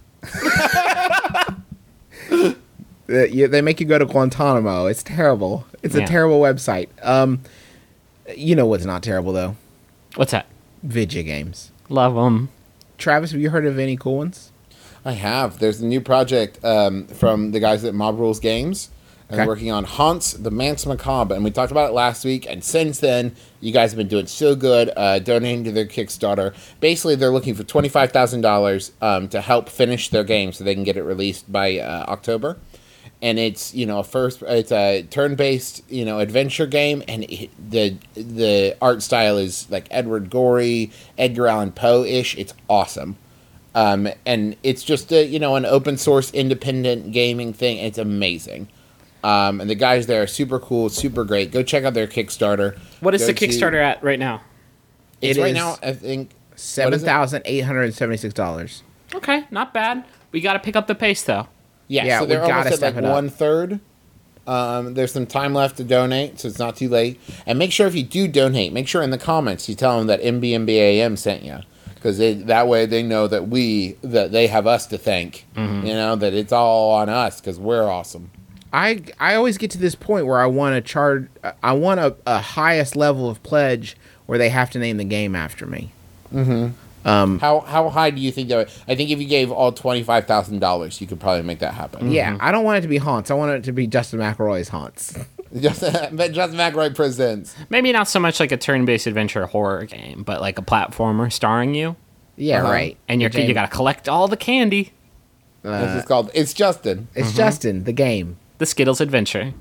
Uh, yeah, they make you go to Guantanamo. It's terrible. It's Yeah. a terrible website. Um, you know what's not terrible though? What's that? Video games. Love them. Travis, have you heard of any cool ones? I have. There's a new project um, from the guys at Mob Rules Games. And Okay. they're working on Haunts, the Manse Macabre. And we talked about it last week. And since then, you guys have been doing so good, uh, donating to their Kickstarter. Basically, they're looking for twenty-five thousand dollars um, to help finish their game so they can get it released by uh, October. And it's, you know, a first, it's a turn-based, you know, adventure game. And it, the the art style is like Edward Gorey, Edgar Allan Poe-ish. It's awesome. Um, and it's just a, you know, an open source independent gaming thing. It's amazing. Um, and the guys there are super cool, super great. Go check out their Kickstarter. What is Go the to- Kickstarter at right now? It's It right is now, I think. Seven thousand eight hundred seventy-six dollars. Okay, not bad. We got to pick up the pace though. Yeah, Yeah, so we they're gotta almost at step like it up. one third. Um, there's some time left to donate, so it's not too late. And make sure if you do donate, make sure in the comments you tell them that M B M B A M sent you, because that way they know that we that they have us to thank. Mm-hmm. You know that it's all on us because we're awesome. I I always get to this point where I want to charge. I want a, a highest level of pledge where they have to name the game after me. How how high do you think that? I think if you gave all twenty five thousand dollars, you could probably make that happen. Yeah, I don't want it to be Haunts. I want it to be Justin McElroy's Haunts. Just, but Justin McElroy presents. Maybe not so much like a turn-based adventure horror game, but like a platformer starring you, Yeah, Uh-huh. right. and you're The you game- got to collect all the candy. this is called. It's Justin. It's Justin, the game. The Skittles Adventure.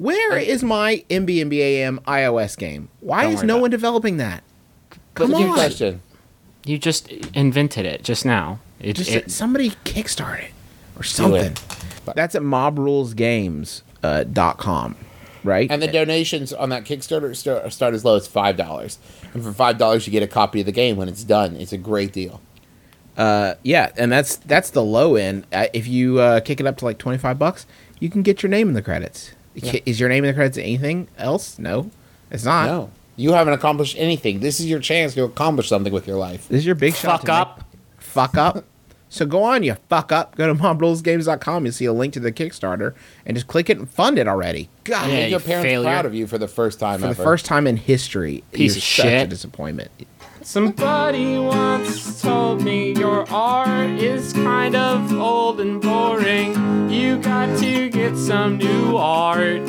Where is my M B M B A M iOS game? Why Don't is worry no about one developing that? But Come good on. question. You just invented it just now. It, Just it, somebody kickstart it or something. That's at mob rules games dot com, right? And the donations on that Kickstarter start, start as low as five dollars. And for five dollars, you get a copy of the game when it's done. It's a great deal. Uh, yeah, and that's that's the low end. Uh, if you uh, kick it up to like twenty-five bucks, you can get your name in the credits. Yeah. Is your name in the credits anything else? No, it's not. No. You haven't accomplished anything. This is your chance to accomplish something with your life. This is your big shot. Fuck to up. make- Fuck up. So go on, you fuck up. Go to mob rules games dot com. You'll see a link to the Kickstarter and just click it and fund it already. God, Yeah, Make your you parents failure. proud of you for the first time for ever. the first time in history, Piece you're of such a shit. disappointment. Somebody once told me your art is kind of old and boring. You got to get some new art.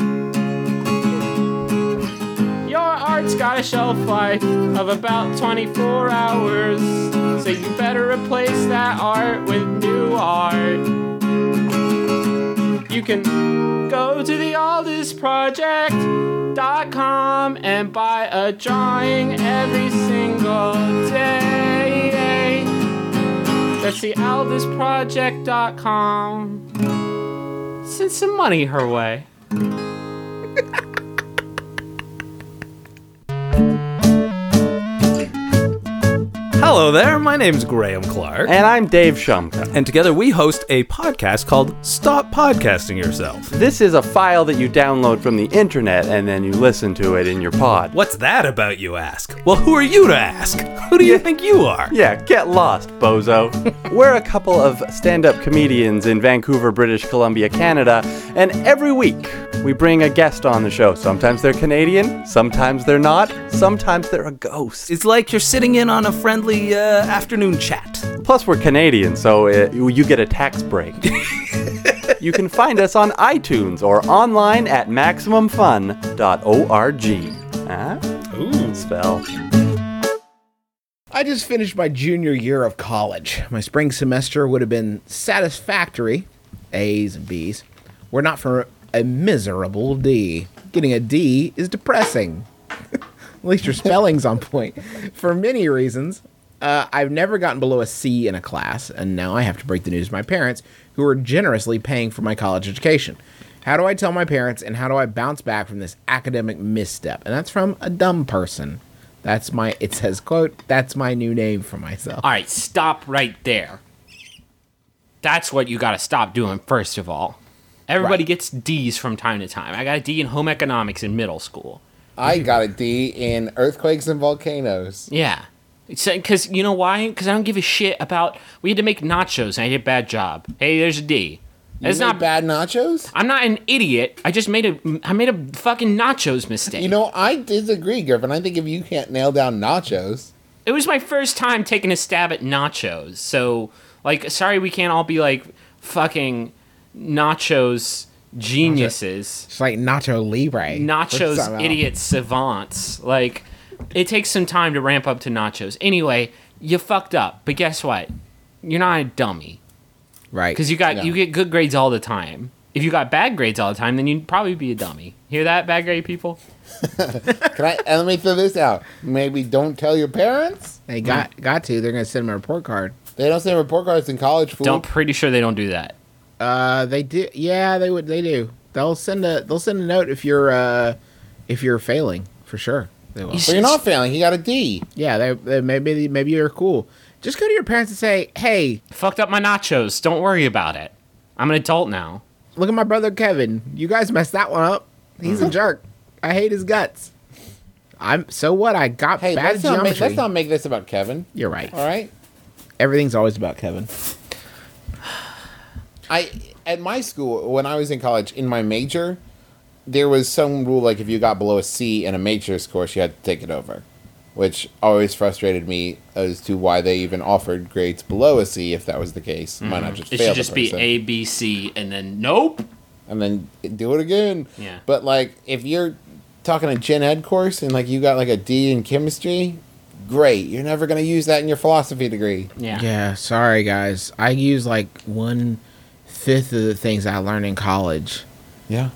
Your art's got a shelf life of about twenty-four hours. So you better replace that art with new art. You can go to the aldous project dot com and buy a drawing every single day. That's the aldous project dot com. Send some money her way. Hello there, my name's Graham Clark. And I'm Dave Shumka. And together we host a podcast called Stop Podcasting Yourself. This is a file that you download from the internet and then you listen to it in your pod. What's that about, you ask? Well, who are you to ask? Who do you think you are? Yeah, get lost, bozo. We're a couple of stand-up comedians in Vancouver, British Columbia, Canada, and every week we bring a guest on the show. Sometimes they're Canadian, sometimes they're not, sometimes they're a ghost. It's like you're sitting in on a friendly uh, afternoon chat. Plus, we're Canadian, so uh, you get a tax break. You can find us on iTunes or online at maximum fun dot org. Huh? Ooh. Spell. I just finished my junior year of college. My spring semester would have been satisfactory. A's and B's were not for a miserable D. Getting a D is depressing. At least your spelling's on point. For many reasons, uh, I've never gotten below a C in a class, and now I have to break the news to my parents, who are generously paying for my college education. How do I tell my parents, and how do I bounce back from this academic misstep? And that's from a dumb person. That's my, it says, quote, that's my new name for myself. All right, stop right there. That's what you got to stop doing, first of all. Everybody Right. gets D's from time to time. I got a D in home economics in middle school. I got a D in earthquakes and volcanoes. Yeah. Because you know why? Because I don't give a shit about. We had to make nachos and I did a bad job. Hey, there's a D. You It's made not bad nachos? I'm not an idiot. I just made a. I made a fucking nachos mistake. You know, I disagree, Griffin. I think if you can't nail down nachos, It was my first time taking a stab at nachos. So, like, sorry, we can't all be like fucking nachos geniuses. It's like Nacho Libre. Nachos Somehow. idiot savants. Like, it takes some time to ramp up to nachos. Anyway, you fucked up, but guess what? You're not a dummy Right. because you got No. you get good grades all the time. If you got bad grades all the time, then you'd probably be a dummy. Hear that, bad grade people? can I? And let me throw this out. Maybe don't tell your parents. They got got to. They're going to send them a report card. They don't send report cards in college. Fool. Don't. Pretty sure they don't do that. Uh, they do. Yeah, they would. They do. They'll send a. They'll send a note if you're uh, if you're failing for sure. They will. You But you're not failing. You got a D. Yeah, they, they maybe maybe you're cool. Just go to your parents and say, "Hey, Fucked up my nachos. Don't worry about it. I'm an adult now. look at my brother Kevin. You guys messed that one up. He's a jerk. I hate his guts. I'm so what? I got Hey, bad let's not, geometry. make, let's not make this about Kevin. You're right. All right. Everything's always about Kevin. I at my school when I was in college in my major, there was some rule like if you got below a C in a majors course, you had to take it over, which always frustrated me as to why they even offered grades below a C if that was the case. Why not just It fail should the just be person A, B, C, and then nope. and then do it again? Yeah. But like if you're talking a gen ed course and like you got like a D in chemistry, great. You're never gonna use that in your philosophy degree. Yeah. Yeah, sorry guys. I use like one fifth of the things I learned in college. Yeah.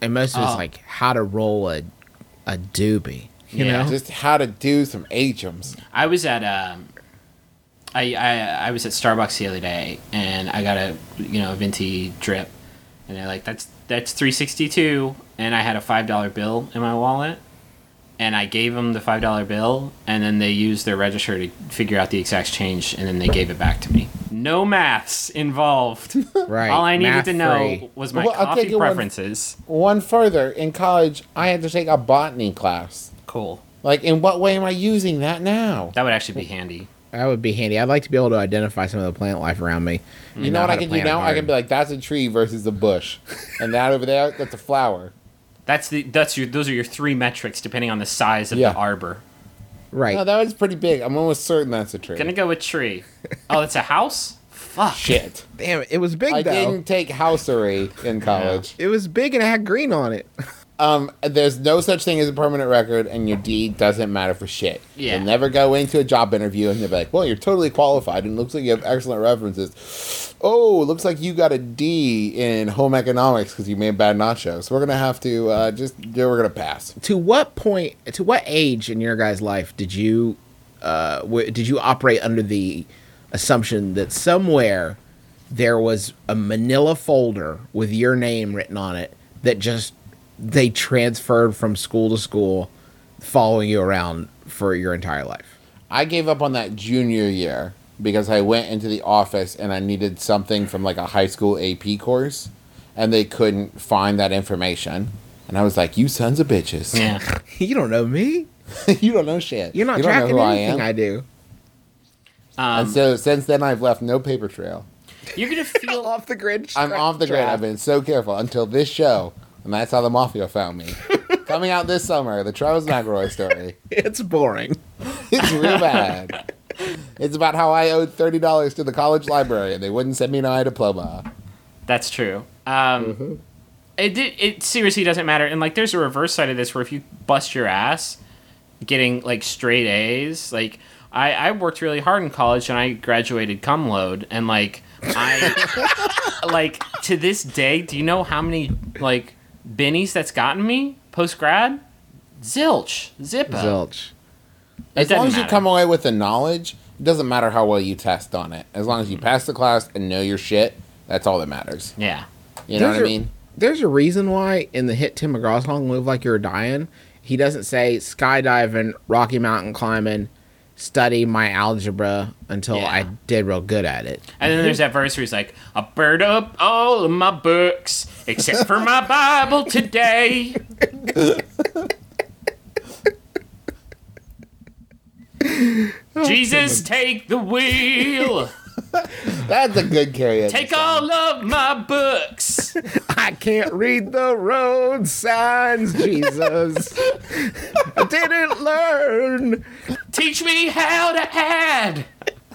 And most of it's Oh. like how to roll a a doobie. You Yeah. know? Just how to do some H-ums. I was at um, I, I I was at Starbucks the other day, and I got a you know a venti drip, and they're like, that's that's three sixty two, and I had a five dollar bill in my wallet, and I gave them the five dollar bill, and then they used their register to figure out the exact change, and then they gave it back to me. No maths involved. Right. All I needed math to know free. was my Well, I'll coffee take it one- preferences. One further, in college, I had to take a botany class. Cool. Like, in what way am I using that now? That would actually be handy. That would be handy. I'd like to be able to identify some of the plant life around me. You know what I can do now? I can be like, that's a tree versus a bush. And that over there, that's a flower. That's the that's your those are your three metrics depending on the size of Yeah. the arbor. right. No, that was pretty big. I'm almost certain that's a tree. Gonna go with tree. Oh, it's a house? Fuck. Shit. Damn it! It was big I though. didn't take housery in college. It was big and it had green on it. Um, there's no such thing as a permanent record, and your deed doesn't matter for shit. Yeah. You'll never go into a job interview and they'll be like, well, you're totally qualified, and it looks like you have excellent references. Oh, it looks like you got a D in home economics because you made bad nachos. So we're going to have to uh, just, yeah, we're going to pass. To what point? To what age in your guys' life did you, uh, w- did you operate under the assumption that somewhere there was a Manila folder with your name written on it that just they transferred from school to school, following you around for your entire life? I gave up on that junior year because I went into the office and I needed something from like a high school A P course, and they couldn't find that information. And I was like, you sons of bitches. Yeah. You don't know me. You don't know shit. You're not you don't know tracking who I anything am. I, do. And Um, so since then, I've left no paper trail. you're gonna feel Off the grid. I'm off the grid. I've been so careful until this show, and that's how the Mafia found me. Coming out this summer, the Travis McElroy story. It's boring. It's real bad. It's about how I owed thirty dollars to the college library, and they wouldn't send me an diploma. That's true. Um, it did, it seriously doesn't matter. And like, there's a reverse side of this where if you bust your ass getting like straight A's, like I, I worked really hard in college and I graduated cum load, and like I like to this day, do you know how many like bennies that's gotten me post grad? Zilch, Zippo. Zilch. It As long doesn't as you matter. come away with the knowledge, it doesn't matter how well you test on it. As long as you pass the class and know your shit, that's all that matters. Yeah. You know There's what I a- mean? There's a reason why in the hit Tim McGraw song "Live Like You're Dying," he doesn't say skydiving, Rocky Mountain climbing, study my algebra until Yeah. I did real good at it. And then there's that verse where he's like, I burned up all of my books except for my Bible today. Jesus, take the wheel. That's a good karaoke. Take song. all of my books. I can't read the road signs, Jesus. I didn't learn. Teach me how to add.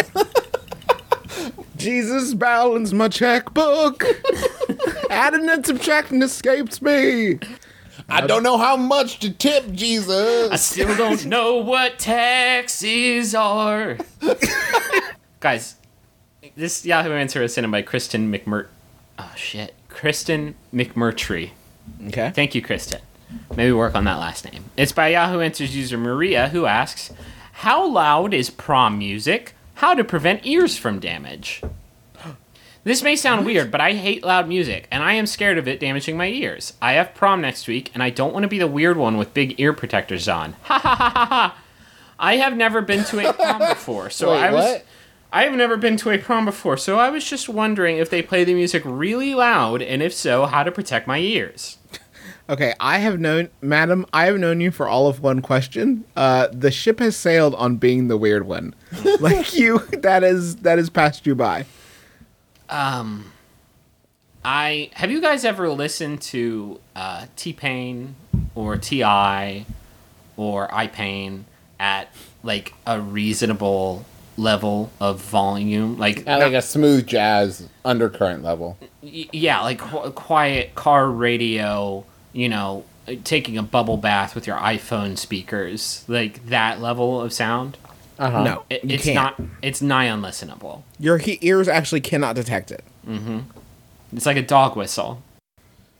Jesus balance my checkbook. Adding and subtracting escapes me. I don't know how much to tip, I Jesus. still don't know what taxes are. Guys, this Yahoo answer is sent in by Kristen McMur... Oh, shit. Kristen McMurtry. Okay. Thank you, Kristen. Maybe work on that last name. It's by Yahoo Answers user Maria, who asks, how loud is prom music? How to prevent ears from damage? This may sound weird, but I hate loud music, and I am scared of it damaging my ears. I have prom next week, and I don't want to be the weird one with big ear protectors on. Ha ha ha ha ha! I have never been to a prom before, so Wait, I was... what? I have never been to a prom before, so I was just wondering if they play the music really loud, and if so, how to protect my ears. Okay, I have known, madam, I have known you for all of one question. Uh, the ship has sailed on being the weird one. Like you, that is that has passed you by. Um, I have you guys ever listened to uh, T-Pain or T I or I-Pain at like a reasonable level of volume? Like, At like a smooth jazz undercurrent level. y- yeah, like qu- quiet car radio. You know, taking a bubble bath with your iPhone speakers, like that level of sound. Uh-huh. No, It, you it's can't. not. It's nigh unlistenable. Your he- ears actually cannot detect it. It's like a dog whistle.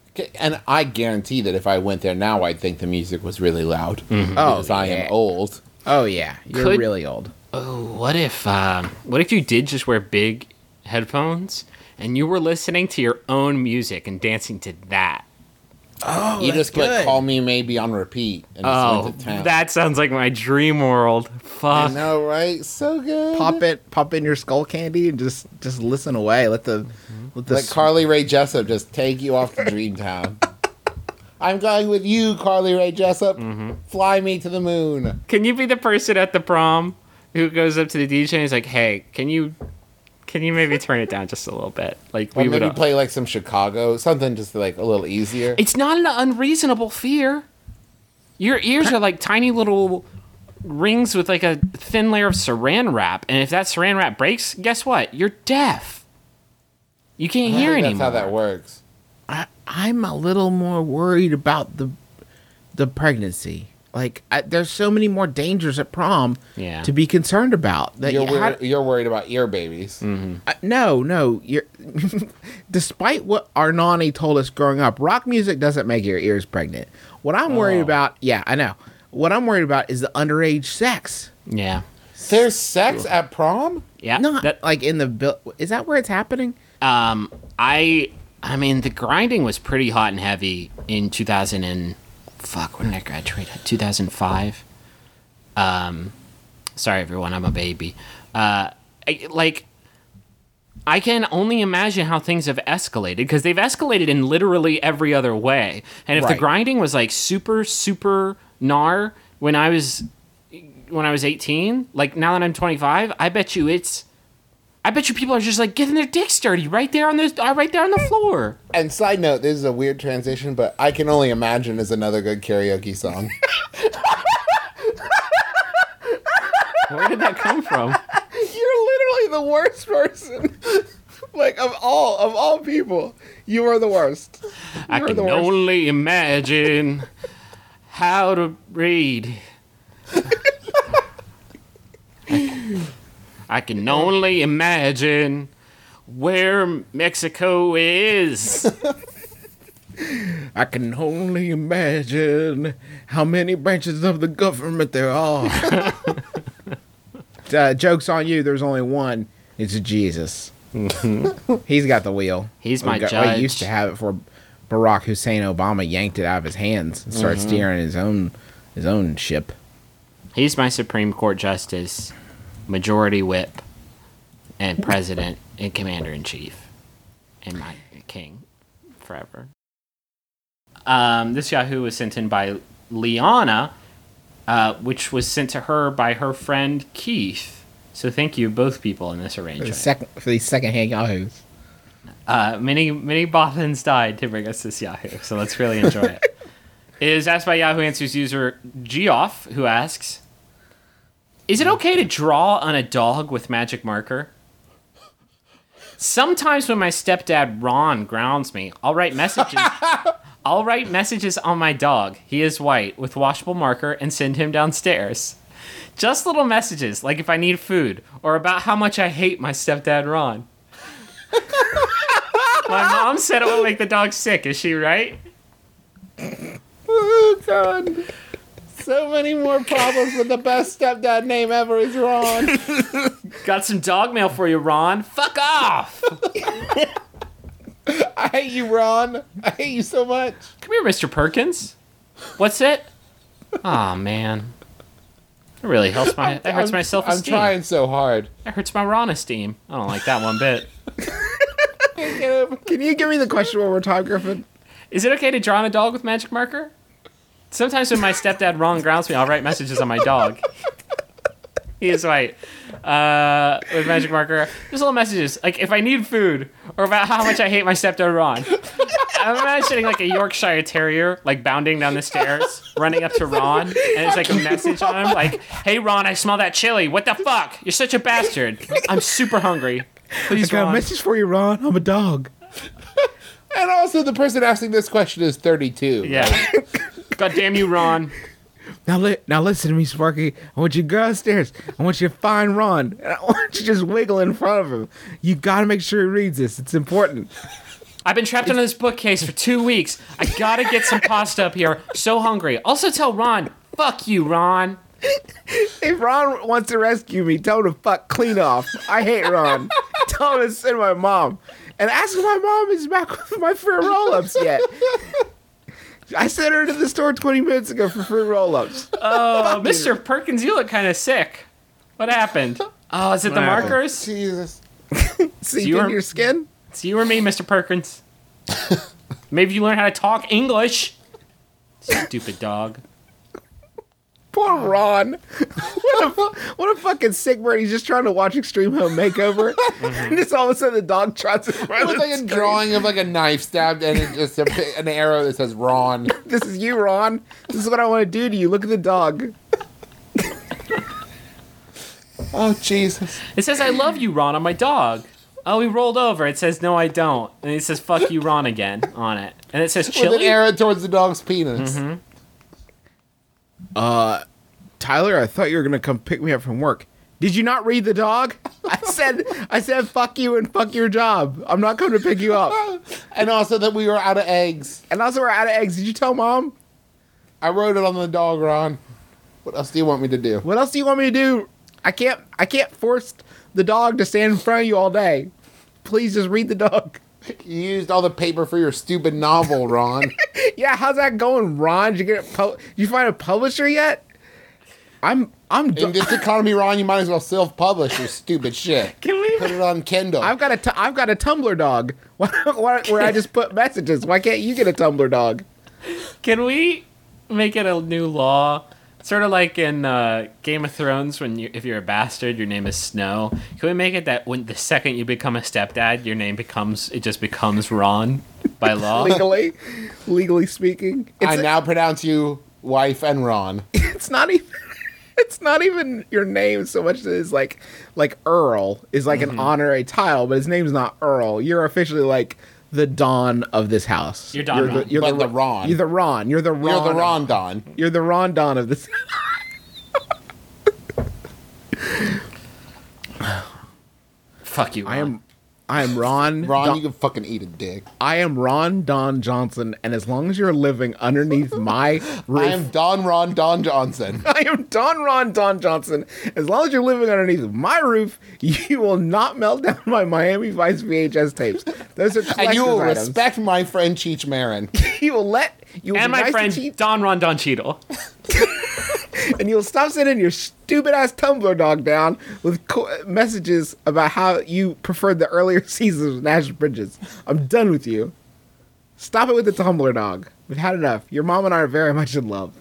Okay, and I guarantee that if I went there now, I'd think the music was really loud. Oh, Because I yeah. am old. Oh yeah, you're Could- really old. Oh, what if um, what if you did just wear big headphones and you were listening to your own music and dancing to that? Oh, You that's just put good. Call Me Maybe on repeat and just Oh, went to town. that sounds like my dream world. I Fuck. know, right? So good. Pop it, pop in your skull candy, and just just listen away. Let the let the Let s- Carly Rae Jessep just take you off to Dreamtown. I'm going with you, Carly Rae Jessep. Mm-hmm. Fly me to the moon. Can you be the person at the prom who goes up to the D J and is like, "Hey, can you can you maybe turn it down just a little bit?" Like Or we would maybe play like some Chicago, something just like a little easier. It's not an unreasonable fear. Your ears are like tiny little rings with like a thin layer of saran wrap, and if that saran wrap breaks, guess what? You're deaf. You can't I hear think anymore. That's how that works. I, I'm a little more worried about the the pregnancy. Like, I, there's so many more dangers at prom Yeah. to be concerned about. That You're, you wor- had- you're worried about ear babies. Uh, no, no. You're despite what our nanny told us growing up, rock music doesn't make your ears pregnant. What I'm worried Oh. about, yeah, I know. What I'm worried about is the underage sex. Yeah. There's sex at prom? Yeah. Not That- like in the bill. Is that where it's happening? Um, I, I mean, the grinding was pretty hot and heavy in two thousand and fuck. When did I graduate? two thousand five. Um, sorry everyone, I'm a baby. Uh, I, like, I can only imagine how things have escalated because they've escalated in literally every other way. And if the Right. grinding was like super, super gnar when I was when I was eighteen, like now that I'm twenty-five, I bet you it's. I bet you people are just like getting their dicks dirty right there on the uh, right there on the floor. And side note, this is a weird transition, but I Can Only Imagine is another good karaoke song. Where did that come from? You're literally the worst person. Like of all of all people, you are the worst. You I are can the worst. only imagine how to read. I can only imagine where Mexico is. I can only imagine how many branches of the government there are. uh, joke's on you. There's only one. It's Jesus. He's got the wheel. He's my We got- well, he used judge. to have it for Barack Hussein Obama. Yanked it out of his hands and started steering his own his own ship. He's my Supreme Court Justice, Majority Whip, and President and Commander in Chief, and my king forever. Um, this Yahoo was sent in by Liana, uh, which was sent to her by her friend Keith. So thank you, both people in this For the arrangement. second for these secondhand yahoos. Uh, many many Bothans died to bring us this Yahoo, so let's really enjoy it. It is asked by Yahoo Answers user Geoff, who asks, "Is it okay to draw on a dog with magic marker? Sometimes when my stepdad Ron grounds me, I'll write messages. I'll write messages on my dog. He is white with washable marker and send him downstairs. Just little messages, like if I need food or about how much I hate my stepdad Ron. My mom said it will make the dog sick. Is she right? Oh, God. So many more problems with the best stepdad name ever is Ron. Got some dog mail for you, Ron. Fuck off. I hate you, Ron. I hate you so much. Come here, Mister Perkins. What's it? Oh man, that really helps my. That hurts I'm- my self-esteem. I'm trying so hard. That hurts my Ron esteem. I don't like that one bit. Can you give me the question one more time, Griffin? Is it okay to draw on a dog with magic marker? Sometimes when my stepdad Ron grounds me, I'll write messages on my dog. He is white. Uh, with magic marker. Just little messages, like if I need food, or about how much I hate my stepdad Ron. I'm imagining like a Yorkshire Terrier, like bounding down the stairs, running up to Ron, and it's like a message on him, like, "Hey Ron, I smell that chili. What the fuck? You're such a bastard. I'm super hungry. Please, I got a Ron." message for you, Ron. I'm a dog. And also, the person asking this question is thirty-two. Yeah. God damn you, Ron. Now, li- now listen to me, Sparky. I want you to go upstairs. I want you to find Ron. And I want you to just wiggle in front of him. You got to make sure he reads this. It's important. I've been trapped under this bookcase for two weeks. I gotta get some pasta up here. So hungry. Also tell Ron, fuck you, Ron. If Ron wants to rescue me, tell him to fuck clean off. I hate Ron. Tell him to send my mom. And ask if my mom is back with my free roll-ups yet. I sent her to the store twenty minutes ago for free roll-ups. Oh, Mister Perkins, you look kind of sick. What happened? Oh, is it the happened? markers? Jesus. See you in are- your skin? It's you or me, Mister Perkins. Maybe you learn how to talk English. Stupid dog. Poor Ron. What a, what a fucking sick bird. He's just trying to watch Extreme Home Makeover. And just all of a sudden the dog trots in front It of looks the like a screen. drawing of like a knife stabbed and it just a, an arrow that says Ron. This is you, Ron. This is what I want to do to you. Look at the dog. Oh, Jesus. It says, I love you, Ron, on my dog. Oh, he rolled over. It says, no, I don't. And it says, fuck you, Ron, again on it. And it says, With an chili. arrow towards the dog's penis. Tyler, I thought you were going to come pick me up from work. Did you not read the dog? I said, I said, fuck you and fuck your job. I'm not coming to pick you up. And also that we were out of eggs. And also, we're out of eggs. Did you tell Mom? I wrote it on the dog, Ron. What else do you want me to do? What else do you want me to do? I can't, I can't force the dog to stand in front of you all day. Please just read the dog. You used all the paper for your stupid novel, Ron. Yeah, how's that going, Ron? Did you get it? Pu- did you find a publisher yet? I'm, I'm. In Do- this economy, Ron, you might as well self-publish your stupid shit. Can we? Put it on Kindle. I've got a, t- I've got a Tumblr dog. Why, why, where I just put messages. Why can't you get a Tumblr dog? Can we make it a new law? Sort of like in uh, Game of Thrones, when you, if you're a bastard, your name is Snow. Can we make it that when the second you become a stepdad, your name becomes it just becomes Ron by law? Legally, legally speaking, it's, I now pronounce you wife and Ron. it's not even. It's not even your name so much as like, like Earl is like Mm-hmm. an honorary title, but his name's not Earl. You're officially like the Don of this house. You're Don You're Ron. the, you're But the, the Ron. You're the Ron. You're the Ron. You're the of- Ron Don. You're the Ron Don of this. Fuck you, Ron. I am, I am Ron. Ron, Don- you can fucking eat a dick. I am Ron Don Johnson, and as long as you're living underneath my roof, I am Don Ron Don Johnson. I am Don Ron Don Johnson. As long as you're living underneath my roof, you will not melt down my Miami Vice V H S tapes. Those are And you will collector's items. respect my friend Cheech Marin. You will let you will and be my nice to friend Chief, Don Ron Don Cheadle. and you'll stop sending your stupid ass Tumblr dog down with co- messages about how you preferred the earlier seasons of Nash Bridges. I'm done with you. Stop it with the Tumblr dog. We've had enough. Your mom and I are very much in love.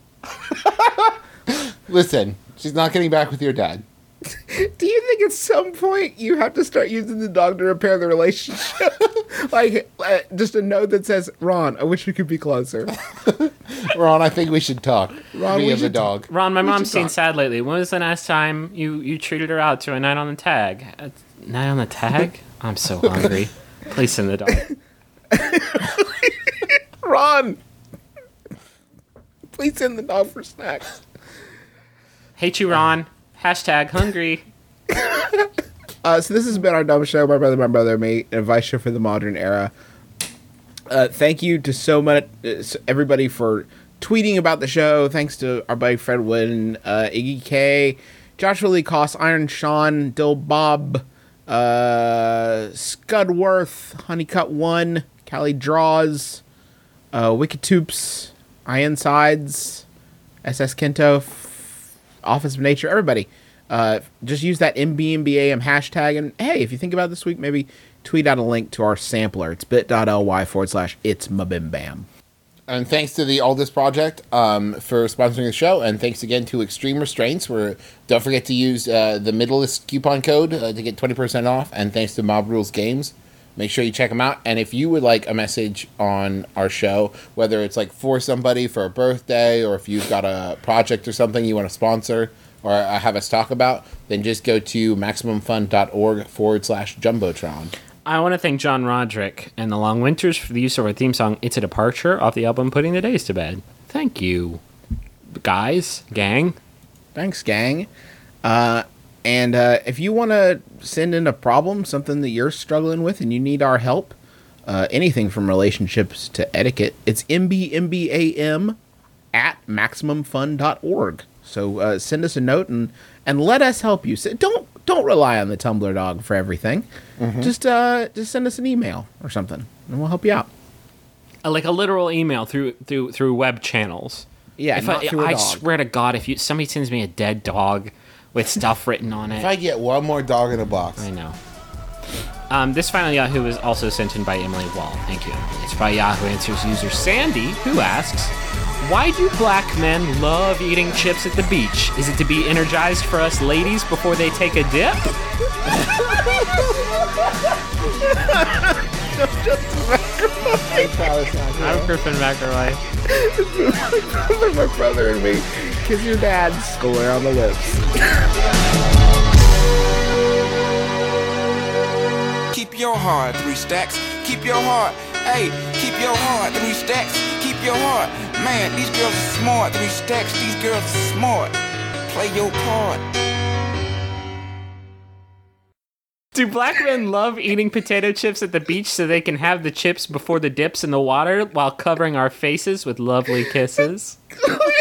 Listen, she's not getting back with your dad. Do you think at some point you have to start using the dog to repair the relationship? like, uh, just a note that says, Ron, I wish we could be closer. Ron, I think we should talk. Ron, Me we and the should dog. Ron, my mom's should seen talk. sad lately. When was the last time you, you treated her out to a night on the tag? A night on the tag? I'm so hungry. Please send the dog. Ron! Please send the dog for snacks. Hate you, Ron. Hashtag hungry. Uh, so this has been our dumb show, My Brother, My Brother, Me, an advice show for the modern era. Uh, thank you to so much, uh, s- everybody for tweeting about the show. Thanks to our buddy Fred Wood, uh, Iggy K, Joshua Lee Koss, Iron Sean, Dill Bob, uh, Scudworth, Honeycut One, Callie Draws, uh, Wicked Toops, Iron Sides, S S Kento, F- Office of Nature, everybody. Uh, just use that M B M B A M hashtag. And hey, if you think about it this week, maybe tweet out a link to our sampler. It's bit.ly forward slash it's mabimbam. And thanks to the Aldous Project um, for sponsoring the show. And thanks again to Extreme Restraints. Where don't forget to use uh, the Middleist coupon code uh, to get twenty percent off. And thanks to Mob Rules Games. Make sure you check them out. And if you would like a message on our show, whether it's like for somebody for a birthday, or if you've got a project or something you want to sponsor or uh, have us talk about, then just go to MaximumFun.org forward slash Jumbotron. I want to thank John Roderick and the Long Winters for the use of our theme song, It's a Departure, off the album Putting the Days to Bed. Thank you, guys, gang. Thanks, gang. Uh, and uh, if you want to send in a problem, something that you're struggling with and you need our help, uh, anything from relationships to etiquette, it's M B M B A M at maximum fun dot org. So uh, send us a note and, and let us help you. So don't don't rely on the Tumblr dog for everything. Mm-hmm. Just uh, just send us an email or something, and we'll help you out. Uh, like a literal email through through through web channels. Yeah, if not I, through a I dog. swear to God, if you somebody sends me a dead dog with stuff written on it, If I get one more dog in a box. I know. Um, this final Yahoo is also sent in by Emily Wall. Thank you. It's by Yahoo Answers user Sandy, who asks, why do black men love eating chips at the beach? Is it to be energized for us ladies before they take a dip? I'm Griffin McElroy. My brother and me. Kiss your dad square on the lips. Keep your heart, three stacks. Keep your heart. Hey, keep your heart, three stacks. Keep your heart. Man, these girls are smart, three stacks. These girls are smart. Play your part. Do black men love eating potato chips at the beach so they can have the chips before the dips in the water while covering our faces with lovely kisses?